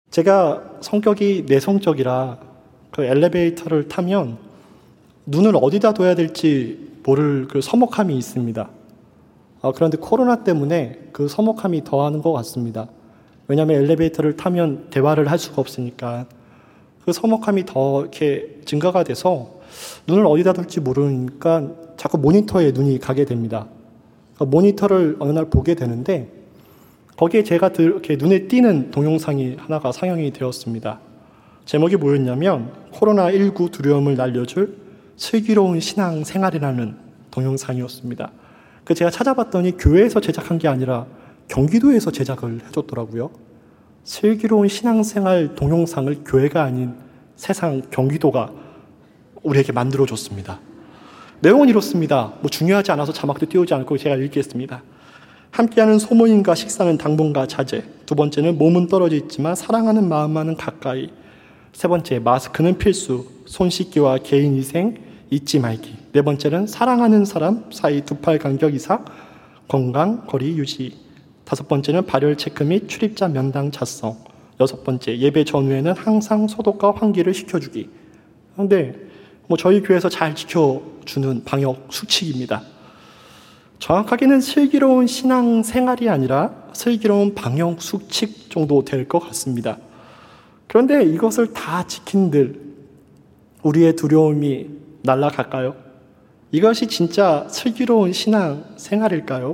제가 성격이 내성적이라 그 엘리베이터를 타면 눈을 어디다 둬야 될지 모를 그 서먹함이 있습니다. 그런데 코로나 때문에 그 서먹함이 더하는 것 같습니다. 왜냐하면 엘리베이터를 타면 대화를 할 수가 없으니까 그 서먹함이 더 이렇게 증가가 돼서 눈을 어디다 둘지 모르니까 자꾸 모니터에 눈이 가게 됩니다. 모니터를 어느 날 보게 되는데 거기에 제가 이렇게 눈에 띄는 동영상이 하나가 상영이 되었습니다. 제목이 뭐였냐면 코로나19 두려움을 날려줄 슬기로운 신앙생활이라는 동영상이었습니다. 제가 찾아봤더니 교회에서 제작한 게 아니라 경기도에서 제작을 해줬더라고요. 슬기로운 신앙생활 동영상을 교회가 아닌 세상 경기도가 우리에게 만들어줬습니다. 내용은 이렇습니다. 중요하지 않아서 자막도 띄우지 않고 제가 읽겠습니다. 함께하는 소모임과 식사는 당분간 자제. 두 번째는 몸은 떨어져 있지만 사랑하는 마음만은 가까이. 세 번째, 마스크는 필수. 손 씻기와 개인위생 잊지 말기. 네 번째는 사랑하는 사람 사이 2팔 간격 이상 건강 거리 유지. 다섯 번째는 발열 체크 및 출입자 면담 작성. 여섯 번째, 예배 전후에는 항상 소독과 환기를 시켜주기. 그런데 저희 교회에서 잘 지켜주는 방역 수칙입니다. 정확하게는 슬기로운 신앙생활이 아니라 슬기로운 방역 수칙 정도 될 것 같습니다. 그런데 이것을 다 지킨들 우리의 두려움이 날아갈까요? 이것이 진짜 슬기로운 신앙생활일까요?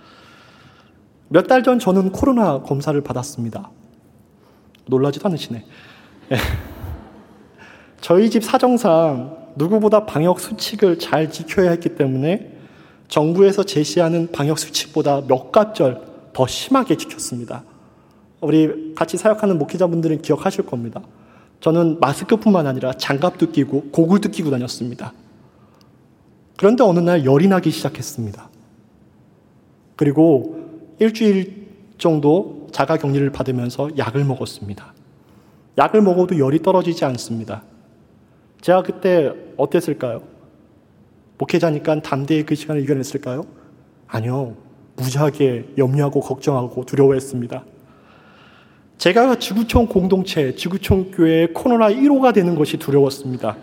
몇 달 전 저는 코로나 검사를 받았습니다. 놀라지도 않으시네. 저희 집 사정상 누구보다 방역 수칙을 잘 지켜야 했기 때문에 정부에서 제시하는 방역 수칙보다 몇 갑절 더 심하게 지켰습니다. 우리 같이 사역하는 목회자분들은 기억하실 겁니다. 저는 마스크뿐만 아니라 장갑도 끼고 고글도 끼고 다녔습니다. 그런데 어느 날 열이 나기 시작했습니다. 그리고 일주일 정도 자가격리를 받으면서 약을 먹었습니다. 약을 먹어도 열이 떨어지지 않습니다. 제가 그때 어땠을까요? 목회자니까 담대히 그 시간을 이겨냈을까요? 아니요. 무지하게 염려하고 걱정하고 두려워했습니다. 제가 지구촌 공동체, 지구촌 교회의 코로나 1호가 되는 것이 두려웠습니다.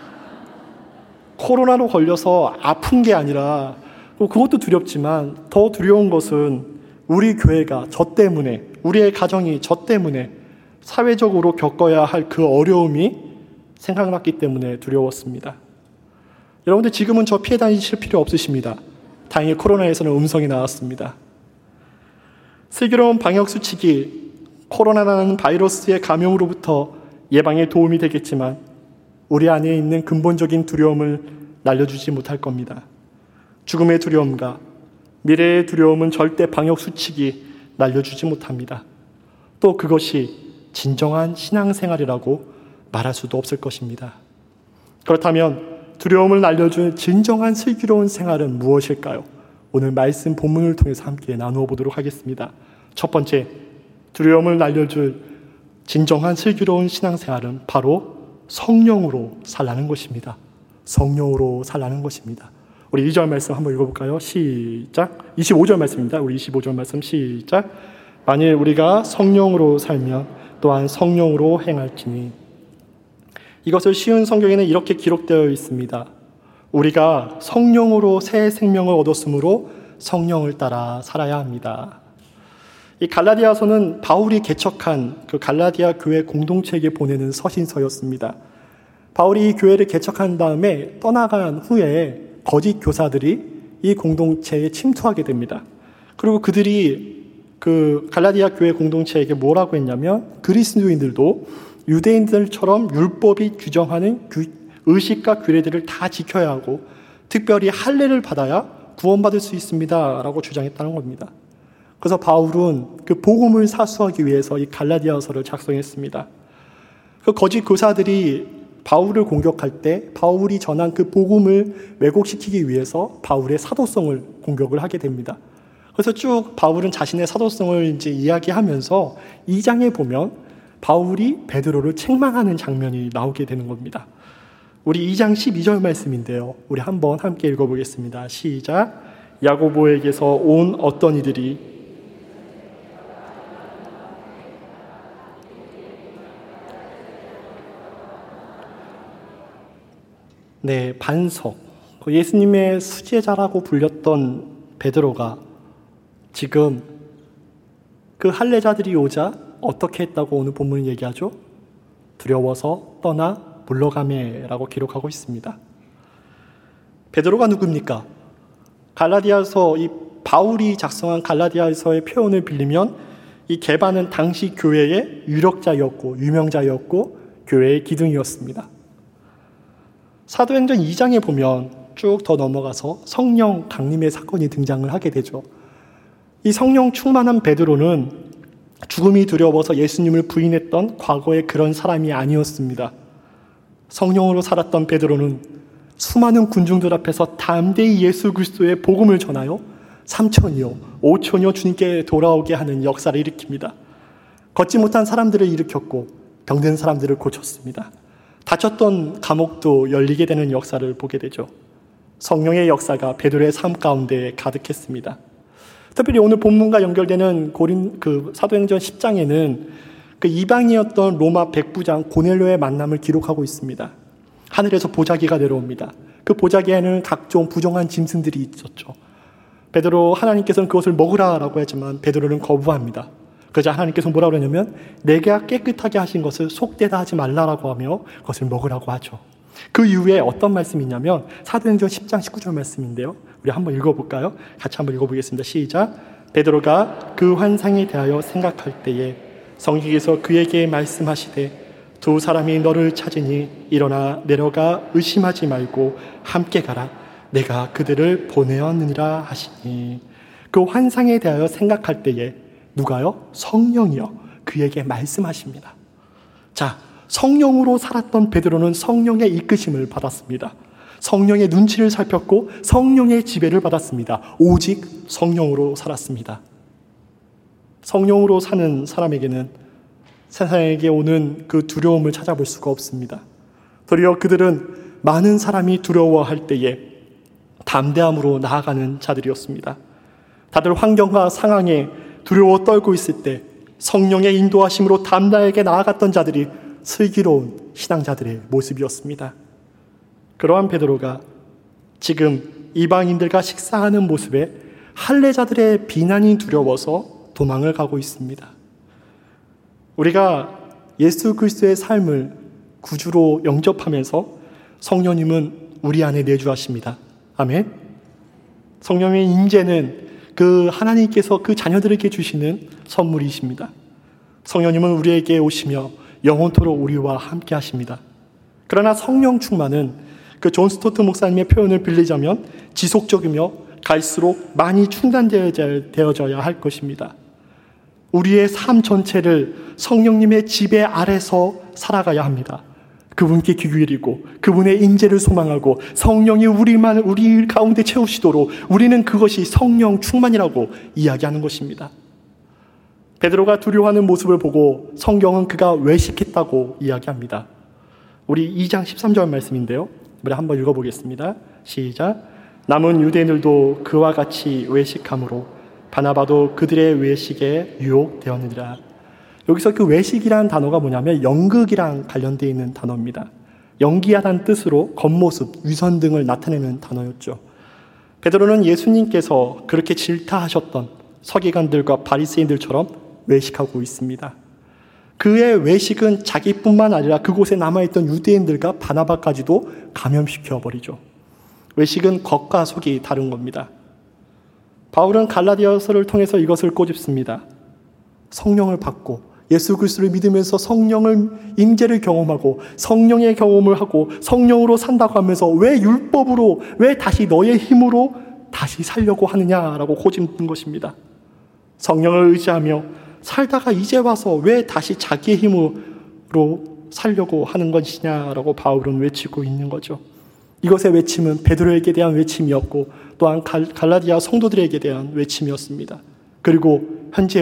코로나로 걸려서 아픈 게 아니라 그것도 두렵지만 더 두려운 것은 우리 교회가 저 때문에, 우리의 가정이 저 때문에 사회적으로 겪어야 할 그 어려움이 생각났기 때문에 두려웠습니다. 여러분들 지금은 저 피해 다니실 필요 없으십니다. 다행히 코로나에서는 음성이 나왔습니다. 슬기로운 방역 수칙이 코로나라는 바이러스의 감염으로부터 예방에 도움이 되겠지만 우리 안에 있는 근본적인 두려움을 날려주지 못할 겁니다. 죽음의 두려움과 미래의 두려움은 절대 방역 수칙이 날려주지 못합니다. 또 그것이 진정한 신앙생활이라고 말할 수도 없을 것입니다. 그렇다면 두려움을 날려준 진정한 슬기로운 생활은 무엇일까요? 오늘 말씀 본문을 통해서 함께 나누어 보도록 하겠습니다. 첫 번째, 두려움을 날려줄 진정한 슬기로운 신앙생활은 바로 성령으로 살라는 것입니다. 성령으로 살라는 것입니다. 우리 2절 말씀 한번 읽어볼까요? 시작. 25절 말씀입니다. 우리 25절 말씀 시작. 만일 우리가 성령으로 살면 또한 성령으로 행할지니. 이것을 쉬운 성경에는 이렇게 기록되어 있습니다. 우리가 성령으로 새 생명을 얻었으므로 성령을 따라 살아야 합니다. 이 갈라디아서는 바울이 개척한 그 갈라디아 교회 공동체에게 보내는 서신서였습니다. 바울이 이 교회를 개척한 다음에 떠나간 후에 거짓 교사들이 이 공동체에 침투하게 됩니다. 그리고 그들이 그 갈라디아 교회 공동체에게 뭐라고 했냐면 그리스도인들도 유대인들처럼 율법이 규정하는 의식과 규례들을 다 지켜야 하고 특별히 할례를 받아야 구원받을 수 있습니다 라고 주장했다는 겁니다. 그래서 바울은 그 복음을 사수하기 위해서 이 갈라디아서를 작성했습니다. 그 거짓 교사들이 바울을 공격할 때 바울이 전한 그 복음을 왜곡시키기 위해서 바울의 사도성을 공격을 하게 됩니다. 그래서 쭉 바울은 자신의 사도성을 이제 이야기하면서 2장에 보면 바울이 베드로를 책망하는 장면이 나오게 되는 겁니다. 우리 2장 12절 말씀인데요. 우리 한번 함께 읽어보겠습니다. 시작. 야고보에게서 온 어떤 이들이 반석, 예수님의 수제자라고 불렸던 베드로가 지금 그 할례자들이 오자 어떻게 했다고 오늘 본문은 얘기하죠? 두려워서 떠나 물러가매라고 기록하고 있습니다. 베드로가 누굽니까? 갈라디아서, 이 바울이 작성한 갈라디아서의 표현을 빌리면 이 게바는 당시 교회의 유력자였고 유명자였고 교회의 기둥이었습니다. 사도행전 2장에 보면 쭉 더 넘어가서 성령 강림의 사건이 등장을 하게 되죠. 이 성령 충만한 베드로는 죽음이 두려워서 예수님을 부인했던 과거의 그런 사람이 아니었습니다. 성령으로 살았던 베드로는 수많은 군중들 앞에서 담대히 예수 그리스도의 복음을 전하여 3천이요 5천이요 주님께 돌아오게 하는 역사를 일으킵니다. 걷지 못한 사람들을 일으켰고 병든 사람들을 고쳤습니다. 닫혔던 감옥도 열리게 되는 역사를 보게 되죠. 성령의 역사가 베드로의 삶 가운데 가득했습니다. 특별히 오늘 본문과 연결되는 사도행전 10장에는 그 이방이었던 로마 백부장 고넬료의 만남을 기록하고 있습니다. 하늘에서 보자기가 내려옵니다. 그 보자기에는 각종 부정한 짐승들이 있었죠. 베드로, 하나님께서는 그것을 먹으라라고 했지만 베드로는 거부합니다. 그러자 하나님께서 뭐라고 그러냐면 내가 깨끗하게 하신 것을 속되다 하지 말라라고 하며 그것을 먹으라고 하죠. 그 이후에 어떤 말씀이 있냐면 사도행전 10장 19절 말씀인데요. 우리 한번 읽어볼까요? 같이 한번 읽어보겠습니다. 시작. 베드로가 그 환상에 대하여 생각할 때에 성령께서 그에게 말씀하시되 두 사람이 너를 찾으니 일어나 내려가 의심하지 말고 함께 가라. 내가 그들을 보내었느니라 하시니. 그 환상에 대하여 생각할 때에 누가요? 성령이요. 그에게 말씀하십니다. 자, 성령으로 살았던 베드로는 성령의 이끄심을 받았습니다. 성령의 눈치를 살폈고 성령의 지배를 받았습니다. 오직 성령으로 살았습니다. 성령으로 사는 사람에게는 세상에게 오는 그 두려움을 찾아볼 수가 없습니다. 도리어 그들은 많은 사람이 두려워할 때에 담대함으로 나아가는 자들이었습니다. 다들 환경과 상황에 두려워 떨고 있을 때 성령의 인도하심으로 담대하게 나아갔던 자들이 슬기로운 신앙자들의 모습이었습니다. 그러한 베드로가 지금 이방인들과 식사하는 모습에 할례자들의 비난이 두려워서 도망을 가고 있습니다. 우리가 예수 그리스도의 삶을 구주로 영접하면서 성령님은 우리 안에 내주하십니다. 아멘. 성령의 임재는 그 하나님께서 그 자녀들에게 주시는 선물이십니다. 성령님은 우리에게 오시며 영원토록 우리와 함께 하십니다. 그러나 성령 충만은 그 존 스토트 목사님의 표현을 빌리자면 지속적이며 갈수록 많이 충만되어져야 할 것입니다. 우리의 삶 전체를 성령님의 지배 아래서 살아가야 합니다. 그분께 귀 기울이고 그분의 인재를 소망하고 성령이 우리 가운데 채우시도록 우리는 그것이 성령 충만이라고 이야기하는 것입니다. 베드로가 두려워하는 모습을 보고 성경은 그가 외식했다고 이야기합니다. 우리 2장 13절 말씀인데요. 우리 한번 읽어보겠습니다. 시작. 남은 유대인들도 그와 같이 외식함으로 바나바도 그들의 외식에 유혹되었느니라. 여기서 그 외식이라는 단어가 뭐냐면 연극이랑 관련되어 있는 단어입니다. 연기하다는 뜻으로 겉모습, 위선 등을 나타내는 단어였죠. 베드로는 예수님께서 그렇게 질타하셨던 서기관들과 바리새인들처럼 외식하고 있습니다. 그의 외식은 자기뿐만 아니라 그곳에 남아있던 유대인들과 바나바까지도 감염시켜버리죠. 외식은 겉과 속이 다른 겁니다. 바울은 갈라디아서를 통해서 이것을 꼬집습니다. 성령을 받고 예수 그리스도를 믿으면서 성령을 임재를 경험하고 성령의 경험을 하고 성령으로 산다고 하면서 왜 율법으로 왜 다시 너의 힘으로 다시 살려고 하느냐라고 꼬집는 것입니다. 성령을 의지하며 살다가 이제 와서 왜 다시 자기의 힘으로 살려고 하는 것이냐라고 바울은 외치고 있는 거죠. 이것의 외침은 베드로에게 대한 외침이었고 또한 갈라디아 성도들에게 대한 외침이었습니다. 그리고 현재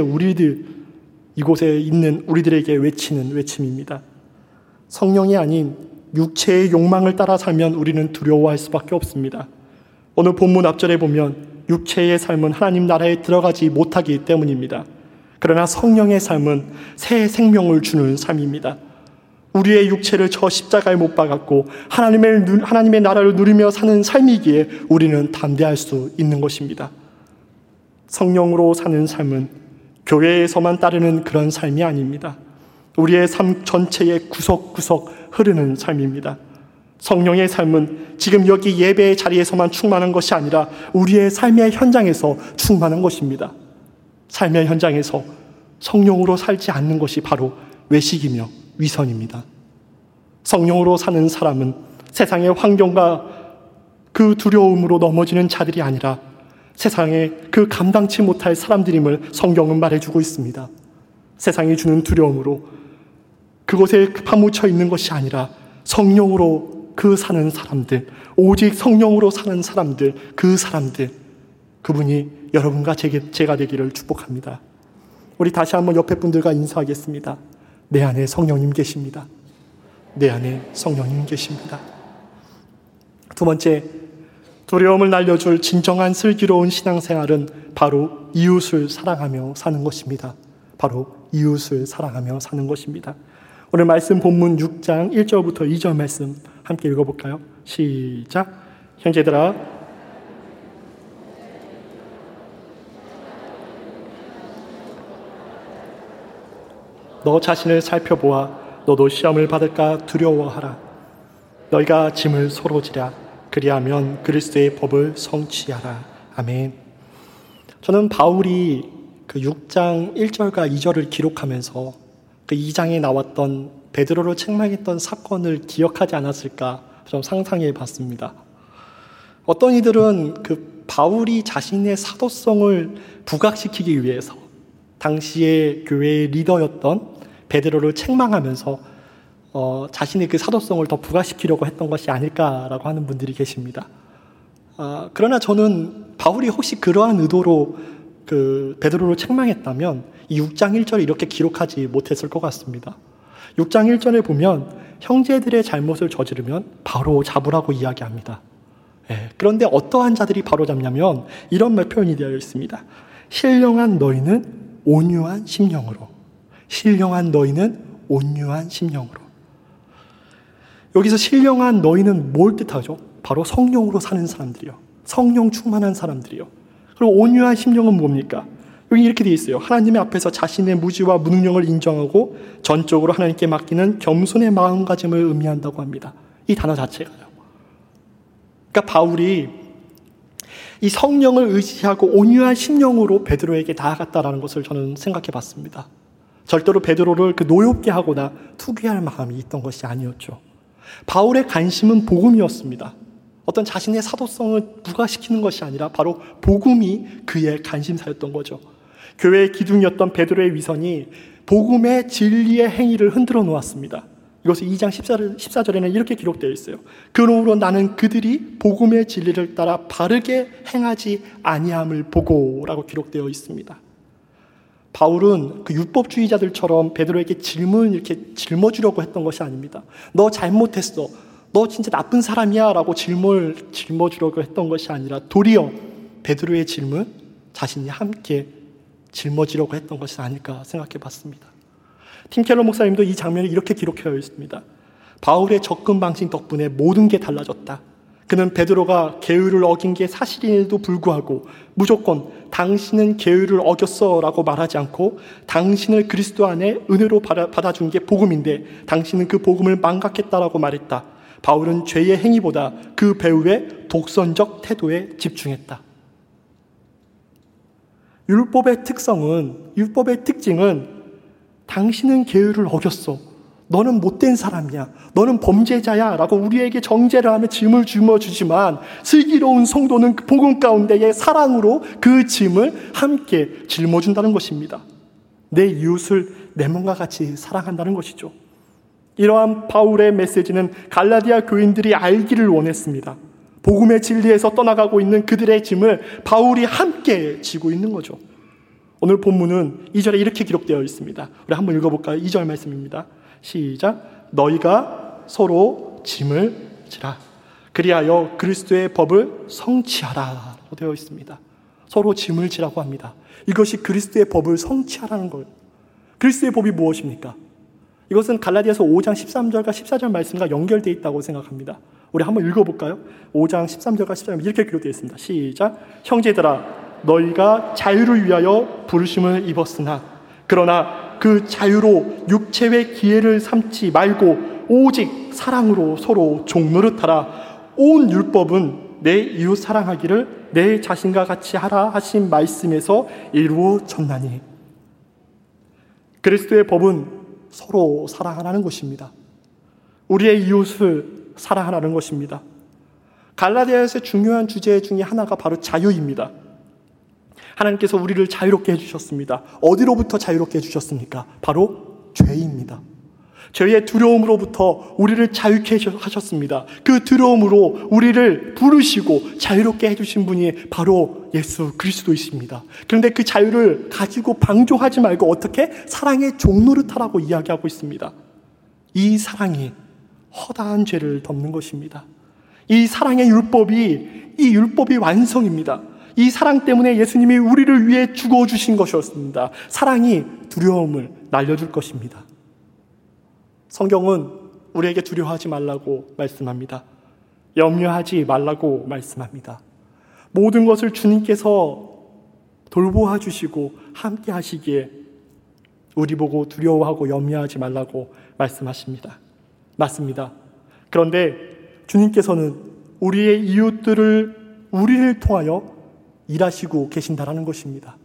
이곳에 있는 우리들에게 외치는 외침입니다. 성령이 아닌 육체의 욕망을 따라 살면 우리는 두려워할 수밖에 없습니다. 오늘 본문 앞절에 보면 육체의 삶은 하나님 나라에 들어가지 못하기 때문입니다. 그러나 성령의 삶은 새 생명을 주는 삶입니다. 우리의 육체를 저 십자가에 못 박았고 하나님의 나라를 누리며 사는 삶이기에 우리는 담대할 수 있는 것입니다. 성령으로 사는 삶은 교회에서만 따르는 그런 삶이 아닙니다. 우리의 삶 전체에 구석구석 흐르는 삶입니다. 성령의 삶은 지금 여기 예배의 자리에서만 충만한 것이 아니라 우리의 삶의 현장에서 충만한 것입니다. 삶의 현장에서 성령으로 살지 않는 것이 바로 외식이며 위선입니다. 성령으로 사는 사람은 세상의 환경과 그 두려움으로 넘어지는 자들이 아니라 세상에 그 감당치 못할 사람들임을 성경은 말해주고 있습니다. 세상이 주는 두려움으로 그곳에 파묻혀 있는 것이 아니라 성령으로 그 사는 사람들, 오직 성령으로 사는 사람들, 그 사람들, 그분이 여러분과 제가 되기를 축복합니다. 우리 다시 한번 옆에 분들과 인사하겠습니다. 내 안에 성령님 계십니다. 내 안에 성령님 계십니다. 두 번째, 두려움을 날려줄 진정한 슬기로운 신앙생활은 바로 이웃을 사랑하며 사는 것입니다. 바로 이웃을 사랑하며 사는 것입니다. 오늘 말씀 본문 6장 1절부터 2절 말씀 함께 읽어볼까요? 시작. 형제들아, 너 자신을 살펴보아 너도 시험을 받을까 두려워하라. 너희가 짐을 서로 지라. 그리하면 그리스도의 법을 성취하라. 아멘. 저는 바울이 그 6장 1절과 2절을 기록하면서 그 2장에 나왔던 베드로를 책망했던 사건을 기억하지 않았을까 좀 상상해 봤습니다. 어떤 이들은 그 바울이 자신의 사도성을 부각시키기 위해서 당시의 교회의 리더였던 베드로를 책망하면서 자신의 그 사도성을 더 부각시키려고 했던 것이 아닐까라고 하는 분들이 계십니다. 그러나 저는 바울이 혹시 그러한 의도로 그 베드로를 책망했다면 이 6장 1절을 이렇게 기록하지 못했을 것 같습니다. 6장 1절에 보면 형제들의 잘못을 저지르면 바로 잡으라고 이야기합니다. 그런데 어떠한 자들이 바로 잡냐면 이런 말 표현이 되어 있습니다. 신령한 너희는 온유한 심령으로. 신령한 너희는 온유한 심령으로. 여기서 신령한 너희는 뭘 뜻하죠? 바로 성령으로 사는 사람들이요. 성령 충만한 사람들이요. 그리고 온유한 심령은 뭡니까? 여기 이렇게 되어 있어요. 하나님의 앞에서 자신의 무지와 무능력을 인정하고 전적으로 하나님께 맡기는 겸손의 마음가짐을 의미한다고 합니다. 이 단어 자체가요. 그러니까 바울이 이 성령을 의지하고 온유한 심령으로 베드로에게 나아갔다라는 것을 저는 생각해 봤습니다. 절대로 베드로를 그 노엽게 하거나 투기할 마음이 있던 것이 아니었죠. 바울의 관심은 복음이었습니다. 어떤 자신의 사도성을 부각시키는 것이 아니라 바로 복음이 그의 관심사였던 거죠. 교회의 기둥이었던 베드로의 위선이 복음의 진리의 행위를 흔들어 놓았습니다. 이것을 2장 14절에는 이렇게 기록되어 있어요. 그러므로 나는 그들이 복음의 진리를 따라 바르게 행하지 아니함을 보고라고 기록되어 있습니다. 바울은 그 율법주의자들처럼 베드로에게 질문을 이렇게 짊어주려고 했던 것이 아닙니다. 너 잘못했어. 너 진짜 나쁜 사람이야 라고 짊어주려고 했던 것이 아니라 도리어 베드로의 질문 자신이 함께 짊어지려고 했던 것이 아닐까 생각해 봤습니다. 팀 켈러 목사님도 이 장면을 이렇게 기록하여 있습니다. 바울의 접근 방식 덕분에 모든 게 달라졌다. 그는 베드로가 계율을 어긴 게 사실임에도 불구하고 무조건 당신은 계율을 어겼어 라고 말하지 않고 당신을 그리스도 안에 은혜로 받아준 게 복음인데 당신은 그 복음을 망각했다라고 말했다. 바울은 죄의 행위보다 그 배후의 독선적 태도에 집중했다. 율법의 특징은 당신은 계율을 어겼어. 너는 못된 사람이야. 너는 범죄자야. 라고 우리에게 정죄를 하며 짐을 짊어주지만 슬기로운 성도는 그 복음 가운데의 사랑으로 그 짐을 함께 짊어준다는 것입니다. 내 이웃을 내 몸과 같이 사랑한다는 것이죠. 이러한 바울의 메시지는 갈라디아 교인들이 알기를 원했습니다. 복음의 진리에서 떠나가고 있는 그들의 짐을 바울이 함께 지고 있는 거죠. 오늘 본문은 2절에 이렇게 기록되어 있습니다. 우리 한번 읽어볼까요? 2절 말씀입니다. 시작. 너희가 서로 짐을 지라. 그리하여 그리스도의 법을 성취하라 되어 있습니다. 서로 짐을 지라고 합니다. 이것이 그리스도의 법을 성취하라는 거예요. 그리스도의 법이 무엇입니까? 이것은 갈라디아서 5장 13절과 14절 말씀과 연결되어 있다고 생각합니다. 우리 한번 읽어볼까요? 5장 13절과 14절 이렇게 기록되어 있습니다. 시작. 형제들아, 너희가 자유를 위하여 부르심을 입었으나 그러나 그 자유로 육체의 기회를 삼지 말고 오직 사랑으로 서로 종노릇하라. 온 율법은 내 이웃 사랑하기를 내 자신과 같이 하라 하신 말씀에서 이루어졌나니. 그리스도의 법은 서로 사랑하라는 것입니다. 우리의 이웃을 사랑하라는 것입니다. 갈라디아에서의 중요한 주제 중에 하나가 바로 자유입니다. 하나님께서 우리를 자유롭게 해주셨습니다. 어디로부터 자유롭게 해주셨습니까? 바로 죄입니다. 죄의 두려움으로부터 우리를 자유케 하셨습니다. 그 두려움으로 우리를 부르시고 자유롭게 해주신 분이 바로 예수 그리스도이십니다. 그런데 그 자유를 가지고 방종하지 말고 어떻게? 사랑의 종노릇하라고 이야기하고 있습니다. 이 사랑이 허다한 죄를 덮는 것입니다. 이 사랑의 율법이 완성입니다. 이 사랑 때문에 예수님이 우리를 위해 죽어주신 것이었습니다. 사랑이 두려움을 날려줄 것입니다. 성경은 우리에게 두려워하지 말라고 말씀합니다. 염려하지 말라고 말씀합니다. 모든 것을 주님께서 돌보아 주시고 함께 하시기에 우리 보고 두려워하고 염려하지 말라고 말씀하십니다. 맞습니다. 그런데 주님께서는 우리의 우리를 통하여 일하시고 계신다라는 것입니다.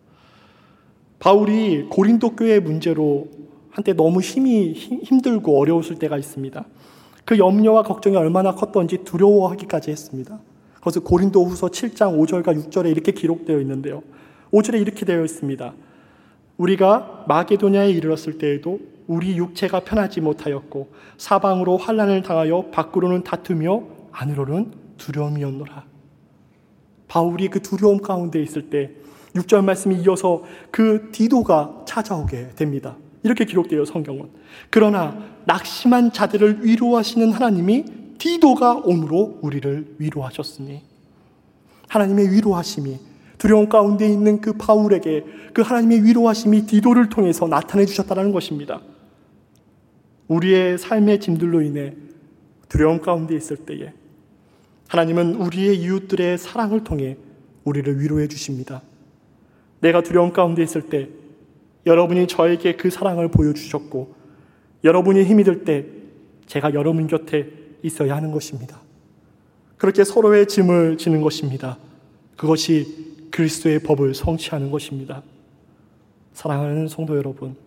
바울이 고린도 교회의 문제로 한때 너무 힘들고 어려웠을 때가 있습니다. 그 염려와 걱정이 얼마나 컸던지 두려워하기까지 했습니다. 그것은 고린도후서 7장 5절과 6절에 이렇게 기록되어 있는데요. 5절에 이렇게 되어 있습니다. 우리가 마게도냐에 이르렀을 때에도 우리 육체가 편하지 못하였고 사방으로 환난을 당하여 밖으로는 다투며 안으로는 두려움이었노라. 바울이 그 두려움 가운데 있을 때 6절 말씀이 이어서 그 디도가 찾아오게 됩니다. 이렇게 기록되어 성경은. 그러나 낙심한 자들을 위로하시는 하나님이 디도가 옴으로 우리를 위로하셨으니, 하나님의 위로하심이 두려움 가운데 있는 그 바울에게 그 하나님의 위로하심이 디도를 통해서 나타내 주셨다는 것입니다. 우리의 삶의 짐들로 인해 두려움 가운데 있을 때에 하나님은 우리의 이웃들의 사랑을 통해 우리를 위로해 주십니다. 내가 두려움 가운데 있을 때 여러분이 저에게 그 사랑을 보여주셨고, 여러분이 힘이 들 때 제가 여러분 곁에 있어야 하는 것입니다. 그렇게 서로의 짐을 지는 것입니다. 그것이 그리스도의 법을 성취하는 것입니다. 사랑하는 성도 여러분,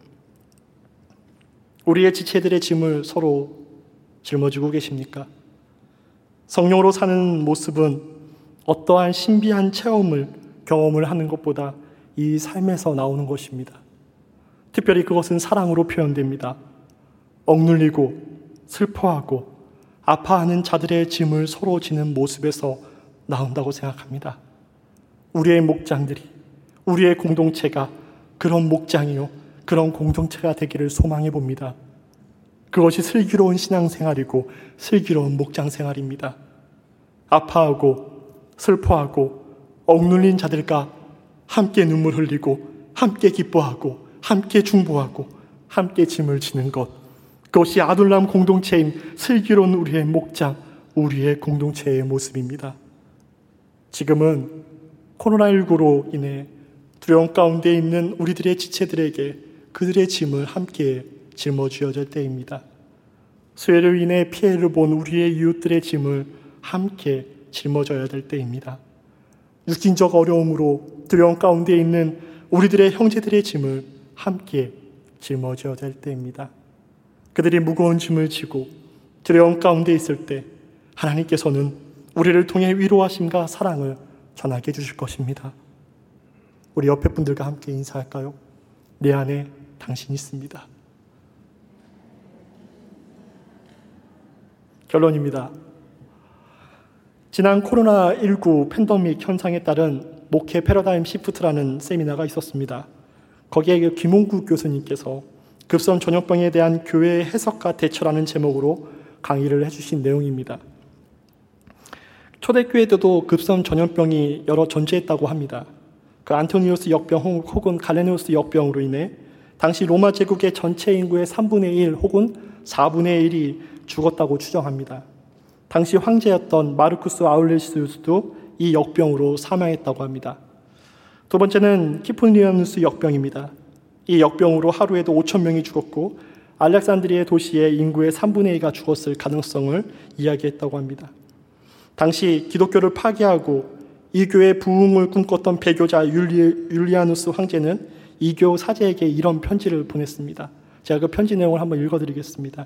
우리의 지체들의 짐을 서로 짊어지고 계십니까? 성령으로 사는 모습은 어떠한 신비한 경험을 하는 것보다 이 삶에서 나오는 것입니다. 특별히 그것은 사랑으로 표현됩니다. 억눌리고 슬퍼하고 아파하는 자들의 짐을 서로 지는 모습에서 나온다고 생각합니다. 우리의 목장들이, 우리의 공동체가 그런 목장이요, 그런 공동체가 되기를 소망해 봅니다. 그것이 슬기로운 신앙생활이고 슬기로운 목장생활입니다. 아파하고 슬퍼하고 억눌린 자들과 함께 눈물 흘리고 함께 기뻐하고 함께 중보하고 함께 짐을 지는 것, 그것이 아둘람 공동체인 슬기로운 우리의 목장, 우리의 공동체의 모습입니다. 지금은 코로나19로 인해 두려움 가운데 있는 우리들의 지체들에게 그들의 짐을 함께 짊어져야 될 때입니다. 수해로 인해 피해를 본 우리의 이웃들의 짐을 함께 짊어져야 될 때입니다. 육신적 어려움으로 두려움 가운데 있는 우리들의 형제들의 짐을 함께 짊어져야 될 때입니다. 그들이 무거운 짐을 지고 두려움 가운데 있을 때 하나님께서는 우리를 통해 위로하심과 사랑을 전하게 해주실 것입니다. 우리 옆에 분들과 함께 인사할까요? 내 안에 당신이 있습니다. 결론입니다. 지난 코로나19 팬데믹 현상에 따른 목회 패러다임 시프트라는 세미나가 있었습니다. 거기에 김홍국 교수님께서 급성 전염병에 대한 교회의 해석과 대처라는 제목으로 강의를 해주신 내용입니다. 초대교회에도 급성 전염병이 여러 존재했다고 합니다. 그 안토니우스 역병 혹은 갈레누스 역병으로 인해 당시 로마 제국의 전체 인구의 3분의 1 혹은 4분의 1이 죽었다고 추정합니다. 당시 황제였던 마르쿠스 아울레시우스도 이 역병으로 사망했다고 합니다. 두 번째는 키프니아누스 역병입니다. 이 역병으로 하루에도 5천 명이 죽었고 알렉산드리아 도시의 인구의 3분의 2가 죽었을 가능성을 이야기했다고 합니다. 당시 기독교를 파괴하고 이교의 부흥을 꿈꿨던 배교자 율리아누스 황제는 이교 사제에게 이런 편지를 보냈습니다. 제가 그 편지 내용을 한번 읽어드리겠습니다.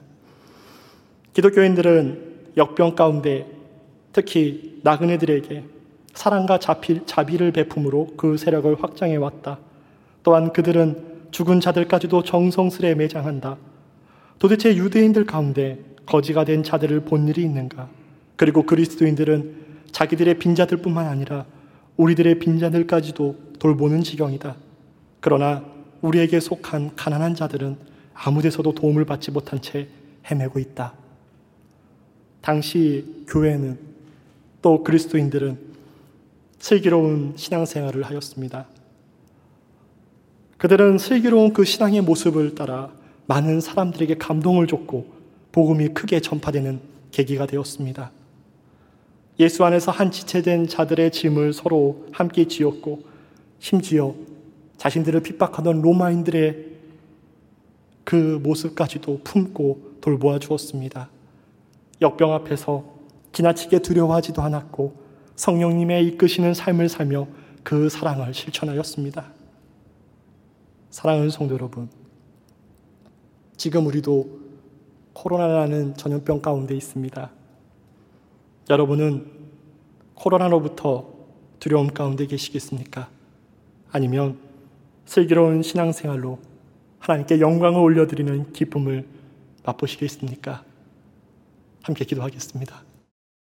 기독교인들은 역병 가운데 특히 나그네들에게 사랑과 자비를 베품으로 그 세력을 확장해 왔다. 또한 그들은 죽은 자들까지도 정성스레 매장한다. 도대체 유대인들 가운데 거지가 된 자들을 본 일이 있는가? 그리고 그리스도인들은 자기들의 빈자들뿐만 아니라 우리들의 빈자들까지도 돌보는 지경이다. 그러나 우리에게 속한 가난한 자들은 아무 데서도 도움을 받지 못한 채 헤매고 있다. 당시 교회는 또 그리스도인들은 슬기로운 신앙생활을 하였습니다. 그들은 슬기로운 그 신앙의 모습을 따라 많은 사람들에게 감동을 줬고 복음이 크게 전파되는 계기가 되었습니다. 예수 안에서 한 지체된 자들의 짐을 서로 함께 지었고 심지어 자신들을 핍박하던 로마인들의 그 모습까지도 품고 돌보아 주었습니다. 역병 앞에서 지나치게 두려워하지도 않았고 성령님의 이끄시는 삶을 살며 그 사랑을 실천하였습니다. 사랑하는 성도 여러분, 지금 우리도 코로나라는 전염병 가운데 있습니다. 여러분은 코로나로부터 두려움 가운데 계시겠습니까? 아니면 슬기로운 신앙생활로 하나님께 영광을 올려드리는 기쁨을 맛보시겠습니까? 함께 기도하겠습니다.